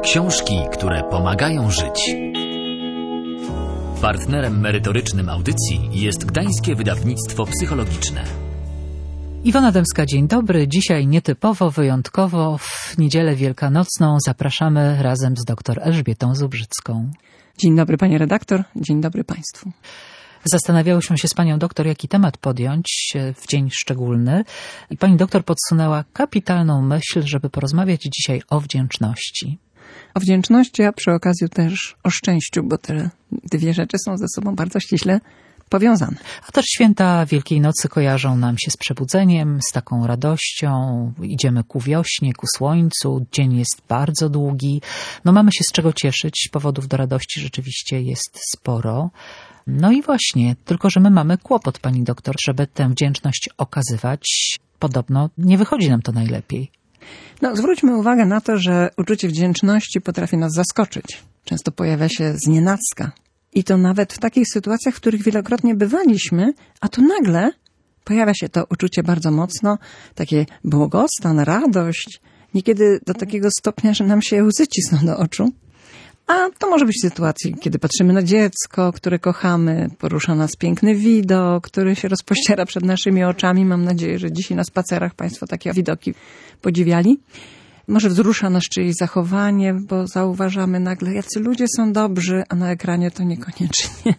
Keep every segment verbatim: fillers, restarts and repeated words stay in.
Książki, które pomagają żyć. Partnerem merytorycznym audycji jest Gdańskie Wydawnictwo Psychologiczne. Iwona Dębska, dzień dobry. Dzisiaj nietypowo, wyjątkowo w niedzielę wielkanocną zapraszamy razem z dr Elżbietą Zubrzycką. Dzień dobry pani redaktor, dzień dobry państwu. Zastanawiałyśmy się z panią doktor, jaki temat podjąć w dzień szczególny i pani doktor podsunęła kapitalną myśl, żeby porozmawiać dzisiaj o wdzięczności. O wdzięczności, a przy okazji też o szczęściu, bo te dwie rzeczy są ze sobą bardzo ściśle powiązane. A też święta Wielkiej Nocy kojarzą nam się z przebudzeniem, z taką radością. Idziemy ku wiośnie, ku słońcu. Dzień jest bardzo długi. No mamy się z czego cieszyć. Powodów do radości rzeczywiście jest sporo. No i właśnie, tylko że my mamy kłopot, pani doktor, żeby tę wdzięczność okazywać. Podobno nie wychodzi nam to najlepiej. No, zwróćmy uwagę na to, że uczucie wdzięczności potrafi nas zaskoczyć. Często pojawia się znienacka. I to nawet w takich sytuacjach, w których wielokrotnie bywaliśmy, a tu nagle pojawia się to uczucie bardzo mocno, takie błogostan, radość, niekiedy do takiego stopnia, że nam się łzy cisną do oczu. A to może być w sytuacji, kiedy patrzymy na dziecko, które kochamy, porusza nas piękny widok, który się rozpościera przed naszymi oczami. Mam nadzieję, że dzisiaj na spacerach państwo takie widoki podziwiali. Może wzrusza nas czyjeś zachowanie, bo zauważamy nagle, jacy ludzie są dobrzy, a na ekranie to niekoniecznie.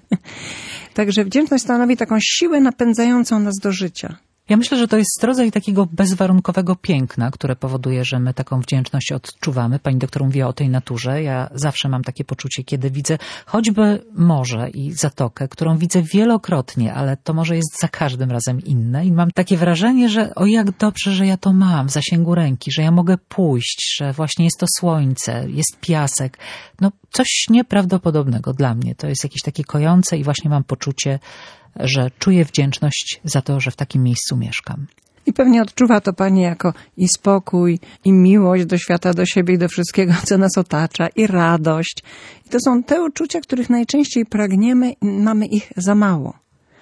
Także wdzięczność stanowi taką siłę napędzającą nas do życia. Ja myślę, że to jest rodzaj takiego bezwarunkowego piękna, które powoduje, że my taką wdzięczność odczuwamy. Pani doktor mówiła o tej naturze. Ja zawsze mam takie poczucie, kiedy widzę choćby morze i zatokę, którą widzę wielokrotnie, ale to morze jest za każdym razem inne i mam takie wrażenie, że o jak dobrze, że ja to mam w zasięgu ręki, że ja mogę pójść, że właśnie jest to słońce, jest piasek. No coś nieprawdopodobnego dla mnie. To jest jakieś takie kojące i właśnie mam poczucie, że czuję wdzięczność za to, że w takim miejscu mieszkam. I pewnie odczuwa to pani jako i spokój, i miłość do świata, do siebie i do wszystkiego, co nas otacza, i radość. I to są te uczucia, których najczęściej pragniemy i mamy ich za mało.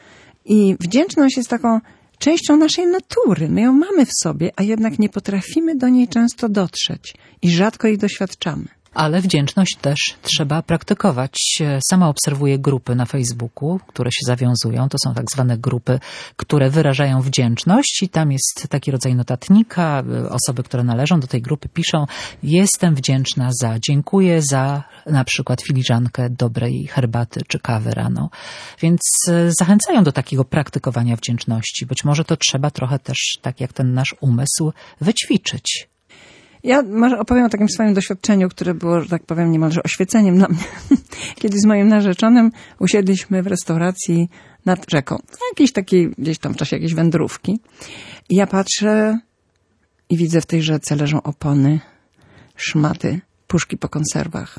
I wdzięczność jest taką częścią naszej natury. My ją mamy w sobie, a jednak nie potrafimy do niej często dotrzeć i rzadko jej doświadczamy. Ale wdzięczność też trzeba praktykować. Sama obserwuję grupy na Facebooku, które się zawiązują. To są tak zwane grupy, które wyrażają wdzięczność i tam jest taki rodzaj notatnika. Osoby, które należą do tej grupy piszą: jestem wdzięczna za, dziękuję za na przykład filiżankę dobrej herbaty czy kawy rano. Więc zachęcają do takiego praktykowania wdzięczności. Być może to trzeba trochę też, tak jak ten nasz umysł, wyćwiczyć. Ja może opowiem o takim swoim doświadczeniu, które było, że tak powiem, niemalże oświeceniem dla mnie. Kiedy z moim narzeczonym usiedliśmy w restauracji nad rzeką. Jakiejś takiej, gdzieś tam w czasie jakiejś wędrówki. I ja patrzę i widzę, w tej rzece leżą opony, szmaty, puszki po konserwach.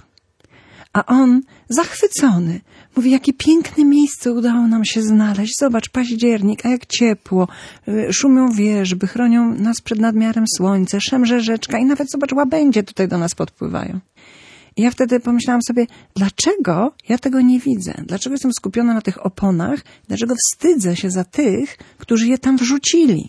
A on, zachwycony, mówi, jakie piękne miejsce udało nam się znaleźć. Zobacz, październik, a jak ciepło. Szumią wierzby, chronią nas przed nadmiarem słońca, szemrze rzeczka i nawet, zobacz, łabędzie tutaj do nas podpływają. I ja wtedy pomyślałam sobie, dlaczego ja tego nie widzę? Dlaczego jestem skupiona na tych oponach? Dlaczego wstydzę się za tych, którzy je tam wrzucili?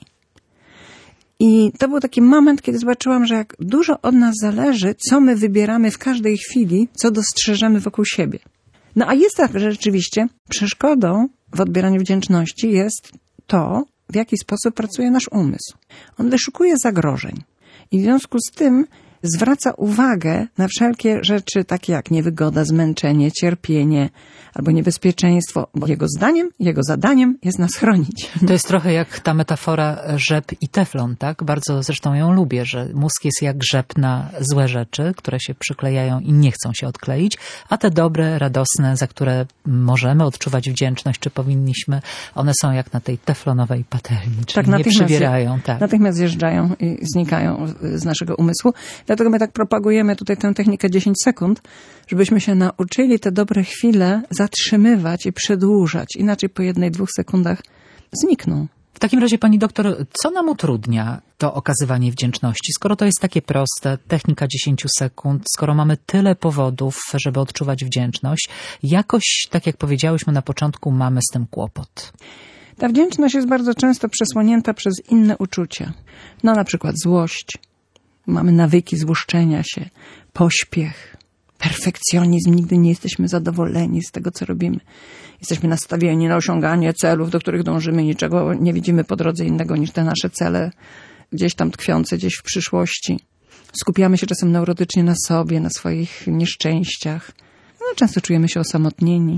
I to był taki moment, kiedy zobaczyłam, że jak dużo od nas zależy, co my wybieramy w każdej chwili, co dostrzeżemy wokół siebie. No a jest tak, że rzeczywiście przeszkodą w odbieraniu wdzięczności jest to, w jaki sposób pracuje nasz umysł. On wyszukuje zagrożeń i w związku z tym zwraca uwagę na wszelkie rzeczy takie jak niewygoda, zmęczenie, cierpienie albo niebezpieczeństwo, bo jego zdaniem, jego zadaniem jest nas chronić. To jest trochę jak ta metafora rzep i teflon, tak? Bardzo zresztą ją lubię, że mózg jest jak rzep na złe rzeczy, które się przyklejają i nie chcą się odkleić, a te dobre, radosne, za które możemy odczuwać wdzięczność, czy powinniśmy, one są jak na tej teflonowej patelni, czyli tak, nie przybierają. Tak. Natychmiast zjeżdżają i znikają z naszego umysłu. Dlatego my tak propagujemy tutaj tę technikę dziesięć sekund, żebyśmy się nauczyli te dobre chwile zatrzymywać i przedłużać. Inaczej po jednej, dwóch sekundach znikną. W takim razie, pani doktor, co nam utrudnia to okazywanie wdzięczności? Skoro to jest takie proste, technika dziesięć sekund, skoro mamy tyle powodów, żeby odczuwać wdzięczność, jakoś, tak jak powiedziałyśmy na początku, mamy z tym kłopot. Ta wdzięczność jest bardzo często przesłonięta przez inne uczucia. No na przykład złość, Mamy nawyki złuszczenia się, pośpiech, perfekcjonizm. Nigdy nie jesteśmy zadowoleni z tego, co robimy. Jesteśmy nastawieni na osiąganie celów, do których dążymy. Niczego nie widzimy po drodze innego niż te nasze cele gdzieś tam tkwiące, gdzieś w przyszłości. Skupiamy się czasem neurotycznie na sobie, na swoich nieszczęściach. No, często czujemy się osamotnieni.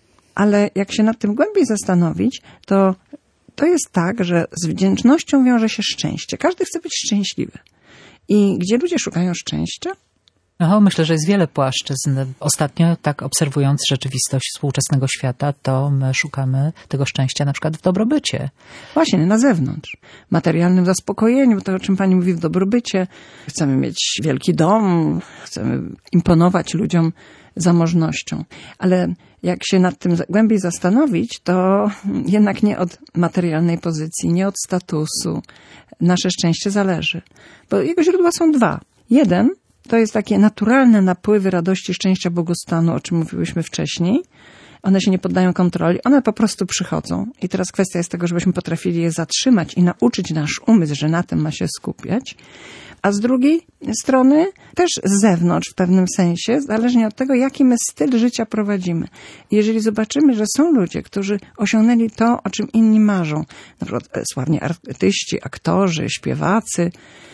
Ale jak się nad tym głębiej zastanowić, to to jest tak, że z wdzięcznością wiąże się szczęście. Każdy chce być szczęśliwy. I gdzie ludzie szukają szczęścia? No, myślę, że jest wiele płaszczyzn. Ostatnio, tak obserwując rzeczywistość współczesnego świata, to my szukamy tego szczęścia na przykład w dobrobycie. Właśnie, na zewnątrz. Materialnym zaspokojeniu, to o czym pani mówi, w dobrobycie. Chcemy mieć wielki dom, chcemy imponować ludziom zamożnością. Ale jak się nad tym głębiej zastanowić, to jednak nie od materialnej pozycji, nie od statusu nasze szczęście zależy. Bo jego źródła są dwa. Jeden to jest takie naturalne napływy radości, szczęścia, błogostanu, o czym mówiłyśmy wcześniej. One się nie poddają kontroli, one po prostu przychodzą. I teraz kwestia jest tego, żebyśmy potrafili je zatrzymać i nauczyć nasz umysł, że na tym ma się skupiać. A z drugiej strony też z zewnątrz w pewnym sensie, zależnie od tego, jaki my styl życia prowadzimy. I jeżeli zobaczymy, że są ludzie, którzy osiągnęli to, o czym inni marzą, na przykład sławni artyści, aktorzy, śpiewacy,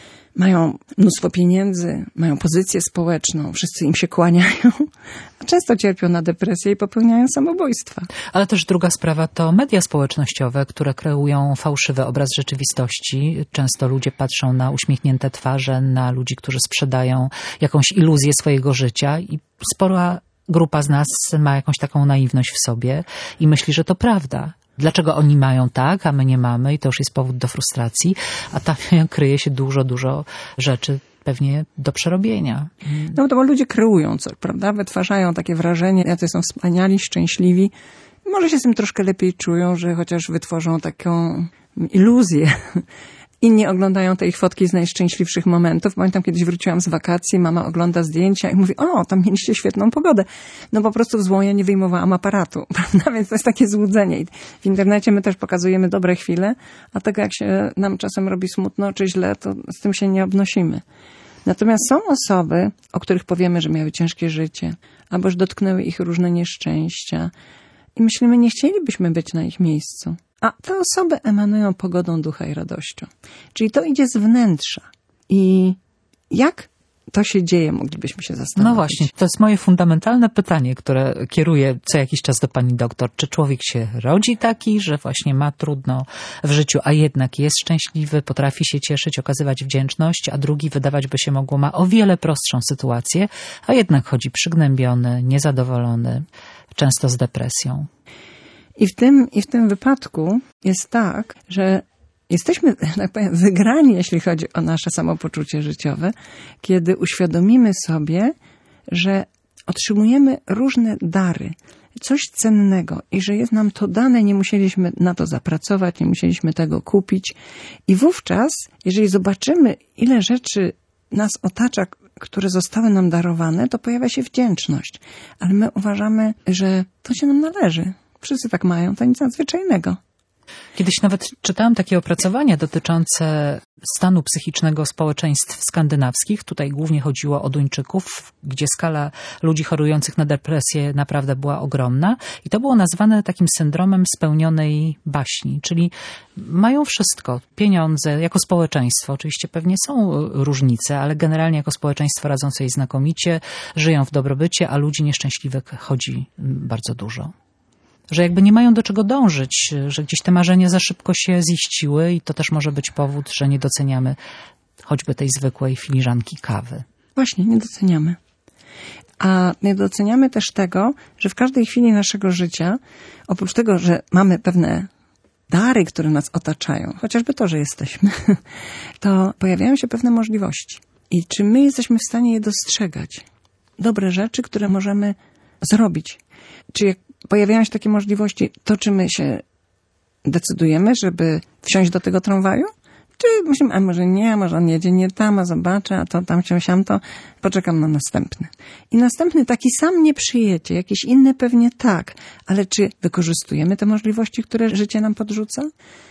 mają mnóstwo pieniędzy, mają pozycję społeczną, wszyscy im się kłaniają, a często cierpią na depresję i popełniają samobójstwa. Ale też druga sprawa to media społecznościowe, które kreują fałszywy obraz rzeczywistości. Często ludzie patrzą na uśmiechnięte twarze, na ludzi, którzy sprzedają jakąś iluzję swojego życia i spora grupa z nas ma jakąś taką naiwność w sobie i myśli, że to prawda. Dlaczego oni mają tak, a my nie mamy i to już jest powód do frustracji, a tam kryje się dużo, dużo rzeczy pewnie do przerobienia. No to bo ludzie kreują coś, prawda? Wytwarzają takie wrażenie, jacy są wspaniali, szczęśliwi. Może się z tym troszkę lepiej czują, że chociaż wytworzą taką iluzję. Inni oglądają te ich fotki z najszczęśliwszych momentów. Pamiętam, kiedyś wróciłam z wakacji, mama ogląda zdjęcia i mówi, o, tam mieliście świetną pogodę. No po prostu w złą ja nie wyjmowałam aparatu, prawda? Więc to jest takie złudzenie. I w internecie my też pokazujemy dobre chwile, a tego jak się nam czasem robi smutno czy źle, to z tym się nie obnosimy. Natomiast są osoby, o których powiemy, że miały ciężkie życie, albo że dotknęły ich różne nieszczęścia i myślimy, nie chcielibyśmy być na ich miejscu. A te osoby emanują pogodą ducha i radością. Czyli to idzie z wnętrza. I jak to się dzieje, moglibyśmy się zastanowić. No właśnie, to jest moje fundamentalne pytanie, które kieruję co jakiś czas do pani doktor. Czy człowiek się rodzi taki, że właśnie ma trudno w życiu, a jednak jest szczęśliwy, potrafi się cieszyć, okazywać wdzięczność, a drugi, wydawać by się mogło, ma o wiele prostszą sytuację, a jednak chodzi przygnębiony, niezadowolony, często z depresją. I w tym, i w tym wypadku jest tak, że jesteśmy, tak powiem, wygrani, jeśli chodzi o nasze samopoczucie życiowe, kiedy uświadomimy sobie, że otrzymujemy różne dary, coś cennego i że jest nam to dane, nie musieliśmy na to zapracować, nie musieliśmy tego kupić. I wówczas, jeżeli zobaczymy, ile rzeczy nas otacza, które zostały nam darowane, to pojawia się wdzięczność. Ale my uważamy, że to się nam należy. Wszyscy tak mają, to nic nadzwyczajnego. Kiedyś nawet czytałam takie opracowania dotyczące stanu psychicznego społeczeństw skandynawskich. Tutaj głównie chodziło o Duńczyków, gdzie skala ludzi chorujących na depresję naprawdę była ogromna. I to było nazwane takim syndromem spełnionej baśni, czyli mają wszystko, pieniądze, jako społeczeństwo. Oczywiście pewnie są różnice, ale generalnie jako społeczeństwo radzą sobie znakomicie, żyją w dobrobycie, a ludzi nieszczęśliwych chodzi bardzo dużo. Że jakby nie mają do czego dążyć, że gdzieś te marzenia za szybko się ziściły i to też może być powód, że nie doceniamy choćby tej zwykłej filiżanki kawy. Właśnie, nie doceniamy. A nie doceniamy też tego, że w każdej chwili naszego życia, oprócz tego, że mamy pewne dary, które nas otaczają, chociażby to, że jesteśmy, to pojawiają się pewne możliwości. I czy my jesteśmy w stanie je dostrzegać? Dobre rzeczy, które możemy zrobić. Czy jak pojawiają się takie możliwości, to czy my się decydujemy, żeby wsiąść do tego tramwaju? Czy myślimy, a może nie, może on jedzie nie tam, a zobaczę, a to tam się siam, to poczekam na następny. I następny taki sam nie przyjedzie, jakiś inny pewnie tak, ale czy wykorzystujemy te możliwości, które życie nam podrzuca?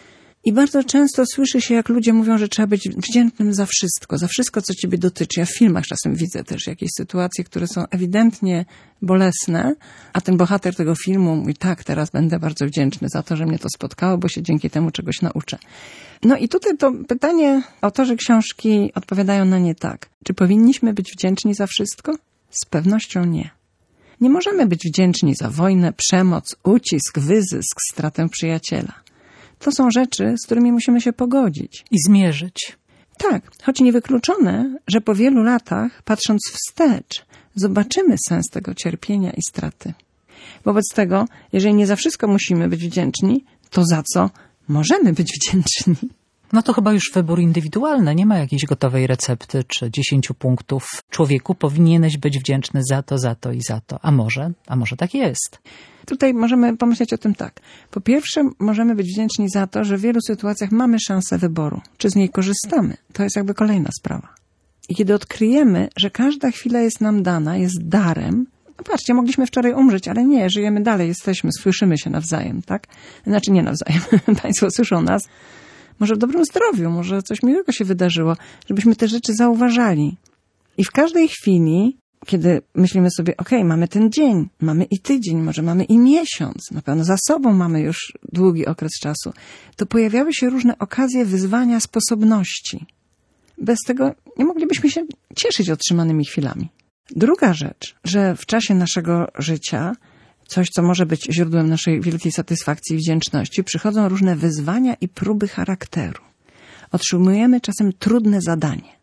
I bardzo często słyszy się, jak ludzie mówią, że trzeba być wdzięcznym za wszystko, za wszystko, co ciebie dotyczy. Ja w filmach czasem widzę też jakieś sytuacje, które są ewidentnie bolesne, a ten bohater tego filmu mówi, tak, teraz będę bardzo wdzięczny za to, że mnie to spotkało, bo się dzięki temu czegoś nauczę. No i tutaj to pytanie, autorzy książki odpowiadają na nie tak. Czy powinniśmy być wdzięczni za wszystko? Z pewnością nie. Nie możemy być wdzięczni za wojnę, przemoc, ucisk, wyzysk, stratę przyjaciela. To są rzeczy, z którymi musimy się pogodzić. I zmierzyć. Tak, choć niewykluczone, że po wielu latach, patrząc wstecz, zobaczymy sens tego cierpienia i straty. Wobec tego, jeżeli nie za wszystko musimy być wdzięczni, to za co możemy być wdzięczni? No to chyba już wybór indywidualny. Nie ma jakiejś gotowej recepty czy dziesięciu punktów. Człowieku, powinieneś być wdzięczny za to, za to i za to. A może, a może tak jest. Tutaj możemy pomyśleć o tym tak. Po pierwsze, możemy być wdzięczni za to, że w wielu sytuacjach mamy szansę wyboru. Czy z niej korzystamy? To jest jakby kolejna sprawa. I kiedy odkryjemy, że każda chwila jest nam dana, jest darem, no patrzcie, mogliśmy wczoraj umrzeć, ale nie, żyjemy dalej, jesteśmy, słyszymy się nawzajem, tak? Znaczy nie nawzajem, Państwo słyszą nas. Może w dobrym zdrowiu, może coś miłego się wydarzyło, żebyśmy te rzeczy zauważali. I w każdej chwili, kiedy myślimy sobie, okej, okay, mamy ten dzień, mamy i tydzień, może mamy i miesiąc, na pewno za sobą mamy już długi okres czasu, to pojawiały się różne okazje wyzwania sposobności. Bez tego nie moglibyśmy się cieszyć otrzymanymi chwilami. Druga rzecz, że w czasie naszego życia, coś, co może być źródłem naszej wielkiej satysfakcji i wdzięczności, przychodzą różne wyzwania i próby charakteru. Otrzymujemy czasem trudne zadanie.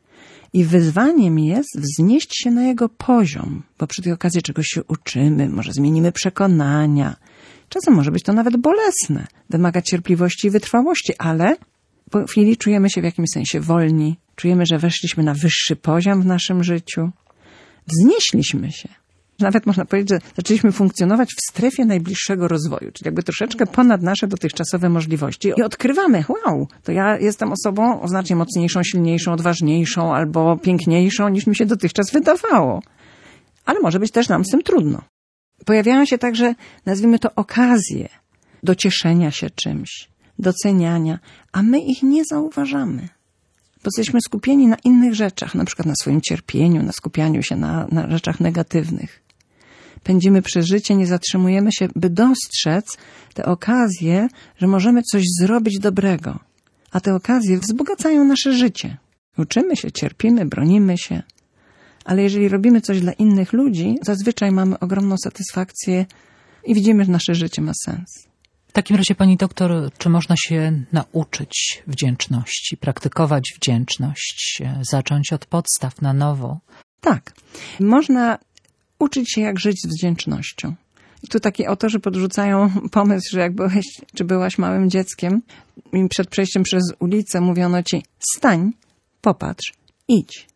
I wyzwaniem jest wznieść się na jego poziom, bo przy tej okazji czegoś się uczymy, może zmienimy przekonania. Czasem może być to nawet bolesne, wymaga cierpliwości i wytrwałości, ale po chwili czujemy się w jakimś sensie wolni, czujemy, że weszliśmy na wyższy poziom w naszym życiu. Wznieśliśmy się. Nawet można powiedzieć, że zaczęliśmy funkcjonować w strefie najbliższego rozwoju, czyli jakby troszeczkę ponad nasze dotychczasowe możliwości. I odkrywamy, wow, to ja jestem osobą znacznie mocniejszą, silniejszą, odważniejszą albo piękniejszą, niż mi się dotychczas wydawało. Ale może być też nam z tym trudno. Pojawiają się także, nazwijmy to, okazje do cieszenia się czymś, doceniania, a my ich nie zauważamy. Bo jesteśmy skupieni na innych rzeczach, na przykład na swoim cierpieniu, na skupianiu się na, na rzeczach negatywnych. Pędzimy przez życie, nie zatrzymujemy się, by dostrzec te okazje, że możemy coś zrobić dobrego. A te okazje wzbogacają nasze życie. Uczymy się, cierpimy, bronimy się. Ale jeżeli robimy coś dla innych ludzi, zazwyczaj mamy ogromną satysfakcję i widzimy, że nasze życie ma sens. W takim razie, pani doktor, czy można się nauczyć wdzięczności, praktykować wdzięczność, zacząć od podstaw na nowo? Tak. Można uczyć się, jak żyć z wdzięcznością. I tu taki autorzy podrzucają pomysł, że jak byłeś, czy byłaś małym dzieckiem i przed przejściem przez ulicę mówiono ci stań, popatrz, idź.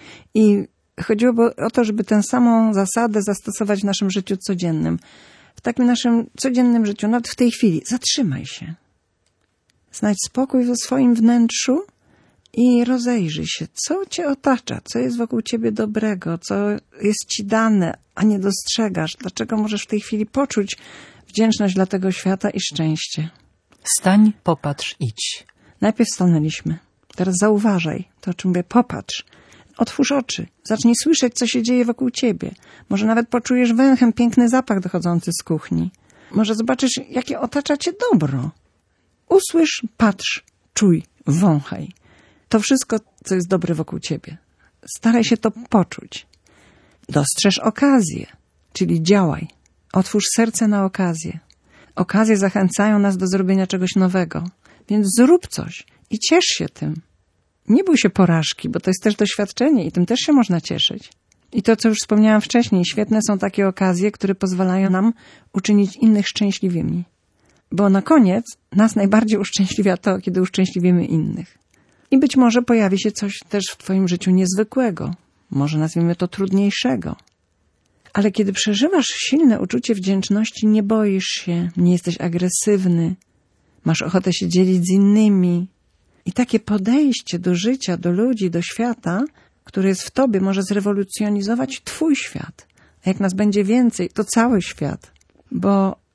I chodziłoby o to, żeby tę samą zasadę zastosować w naszym życiu codziennym. W takim naszym codziennym życiu, nawet w tej chwili, zatrzymaj się. Znajdź spokój w swoim wnętrzu i rozejrzyj się, co cię otacza, co jest wokół ciebie dobrego, co jest ci dane, a nie dostrzegasz. Dlaczego możesz w tej chwili poczuć wdzięczność dla tego świata i szczęście. Stań, popatrz, idź. Najpierw stanęliśmy. Teraz zauważaj to, o czym mówię. Popatrz. Otwórz oczy. Zacznij słyszeć, co się dzieje wokół ciebie. Może nawet poczujesz węchem piękny zapach dochodzący z kuchni. Może zobaczysz, jakie otacza cię dobro. Usłysz, patrz, czuj, wąchaj. To wszystko, co jest dobre wokół ciebie. Staraj się to poczuć. Dostrzeż okazję, czyli działaj. Otwórz serce na okazję. Okazje zachęcają nas do zrobienia czegoś nowego. Więc zrób coś i ciesz się tym. Nie bój się porażki, bo to jest też doświadczenie i tym też się można cieszyć. I to, co już wspomniałam wcześniej, świetne są takie okazje, które pozwalają nam uczynić innych szczęśliwymi. Bo na koniec nas najbardziej uszczęśliwia to, kiedy uszczęśliwimy innych. I być może pojawi się coś też w twoim życiu niezwykłego. Może nazwijmy to trudniejszego. Ale kiedy przeżywasz silne uczucie wdzięczności, nie boisz się, nie jesteś agresywny, masz ochotę się dzielić z innymi. I takie podejście do życia, do ludzi, do świata, które jest w tobie, może zrewolucjonizować twój świat. A jak nas będzie więcej, to cały świat. Bo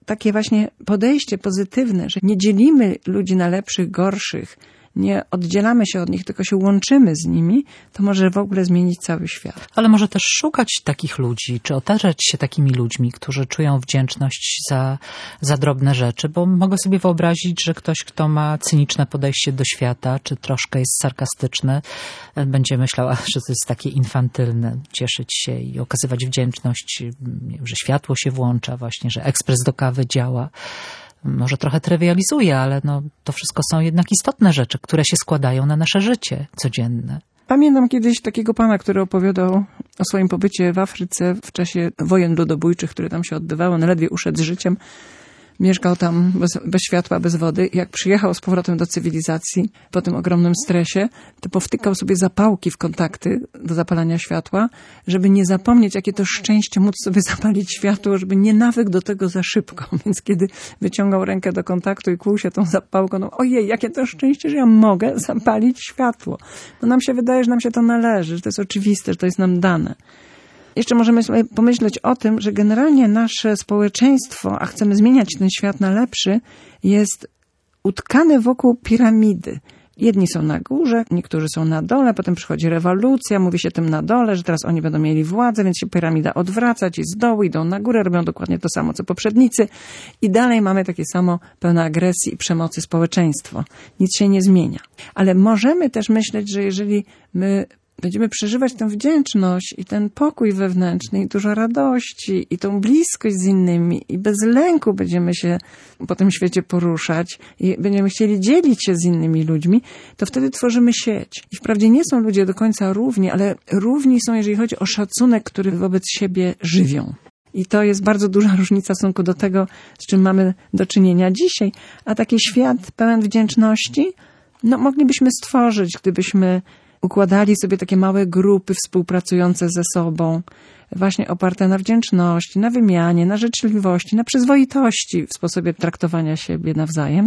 takie właśnie podejście pozytywne, że nie dzielimy ludzi na lepszych, gorszych, nie oddzielamy się od nich, tylko się łączymy z nimi, to może w ogóle zmienić cały świat. Ale może też szukać takich ludzi, czy otaczać się takimi ludźmi, którzy czują wdzięczność za, za drobne rzeczy, bo mogę sobie wyobrazić, że ktoś, kto ma cyniczne podejście do świata, czy troszkę jest sarkastyczny, będzie myślał, że to jest takie infantylne, cieszyć się i okazywać wdzięczność, że światło się włącza właśnie, że ekspres do kawy działa. Może trochę trywializuje, ale no, to wszystko są jednak istotne rzeczy, które się składają na nasze życie codzienne. Pamiętam kiedyś takiego pana, który opowiadał o swoim pobycie w Afryce w czasie wojen ludobójczych, które tam się odbywały. On ledwie uszedł z życiem. Mieszkał tam bez, bez światła, bez wody. Jak przyjechał z powrotem do cywilizacji po tym ogromnym stresie, to powtykał sobie zapałki w kontakty do zapalania światła, żeby nie zapomnieć, jakie to szczęście móc sobie zapalić światło, żeby nie nawykł do tego za szybko. Więc kiedy wyciągał rękę do kontaktu i kłuł się tą zapałką, no ojej, jakie to szczęście, że ja mogę zapalić światło. No nam się wydaje, że nam się to należy, że to jest oczywiste, że to jest nam dane. Jeszcze możemy sobie pomyśleć o tym, że generalnie nasze społeczeństwo, a chcemy zmieniać ten świat na lepszy, jest utkane wokół piramidy. Jedni są na górze, niektórzy są na dole, potem przychodzi rewolucja, mówi się tym na dole, że teraz oni będą mieli władzę, więc się piramida odwraca, ci z dołu idą na górę, robią dokładnie to samo, co poprzednicy i dalej mamy takie samo pełne agresji i przemocy społeczeństwo. Nic się nie zmienia. Ale możemy też myśleć, że jeżeli my będziemy przeżywać tę wdzięczność i ten pokój wewnętrzny i dużo radości i tą bliskość z innymi i bez lęku będziemy się po tym świecie poruszać i będziemy chcieli dzielić się z innymi ludźmi, to wtedy tworzymy sieć. I wprawdzie nie są ludzie do końca równi, ale równi są, jeżeli chodzi o szacunek, który wobec siebie żywią. I to jest bardzo duża różnica w stosunku do tego, z czym mamy do czynienia dzisiaj. A taki świat pełen wdzięczności, no moglibyśmy stworzyć, gdybyśmy układali sobie takie małe grupy współpracujące ze sobą, właśnie oparte na wdzięczności, na wymianie, na życzliwości, na przyzwoitości w sposobie traktowania siebie nawzajem.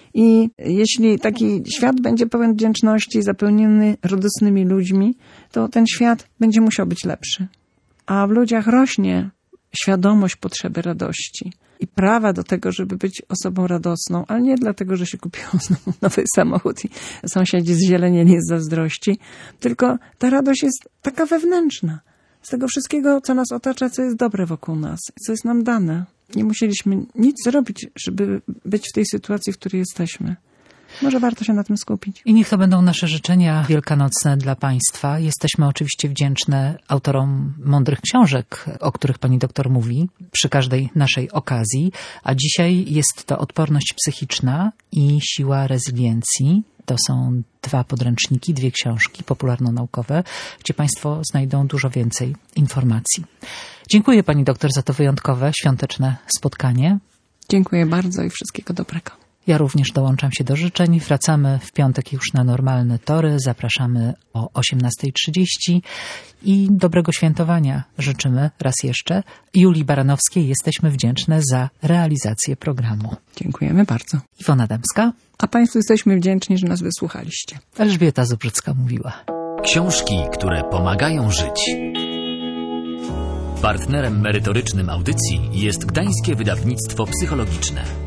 I jeśli taki świat będzie pełen wdzięczności, zapełniony radosnymi ludźmi, to ten świat będzie musiał być lepszy. A w ludziach rośnie świadomość potrzeby radości i prawa do tego, żeby być osobą radosną, ale nie dlatego, że się kupiło nowy samochód i sąsiedzi zzielenieli z zazdrości, tylko ta radość jest taka wewnętrzna. Z tego wszystkiego, co nas otacza, co jest dobre wokół nas, co jest nam dane. Nie musieliśmy nic zrobić, żeby być w tej sytuacji, w której jesteśmy. Może warto się na tym skupić. I niech to będą nasze życzenia wielkanocne dla Państwa. Jesteśmy oczywiście wdzięczne autorom mądrych książek, o których pani doktor mówi przy każdej naszej okazji. A dzisiaj jest to Odporność psychiczna i Siła rezyliencji. To są dwa podręczniki, dwie książki popularno-naukowe, gdzie Państwo znajdą dużo więcej informacji. Dziękuję pani doktor za to wyjątkowe, świąteczne spotkanie. Dziękuję bardzo i wszystkiego dobrego. Ja również dołączam się do życzeń. Wracamy w piątek już na normalne tory. Zapraszamy o osiemnasta trzydzieści i dobrego świętowania życzymy raz jeszcze. Julii Baranowskiej jesteśmy wdzięczne za realizację programu. Dziękujemy bardzo. Iwona Dębska. A Państwu jesteśmy wdzięczni, że nas wysłuchaliście. Elżbieta Zubrzycka mówiła. Książki, które pomagają żyć. Partnerem merytorycznym audycji jest Gdańskie Wydawnictwo Psychologiczne.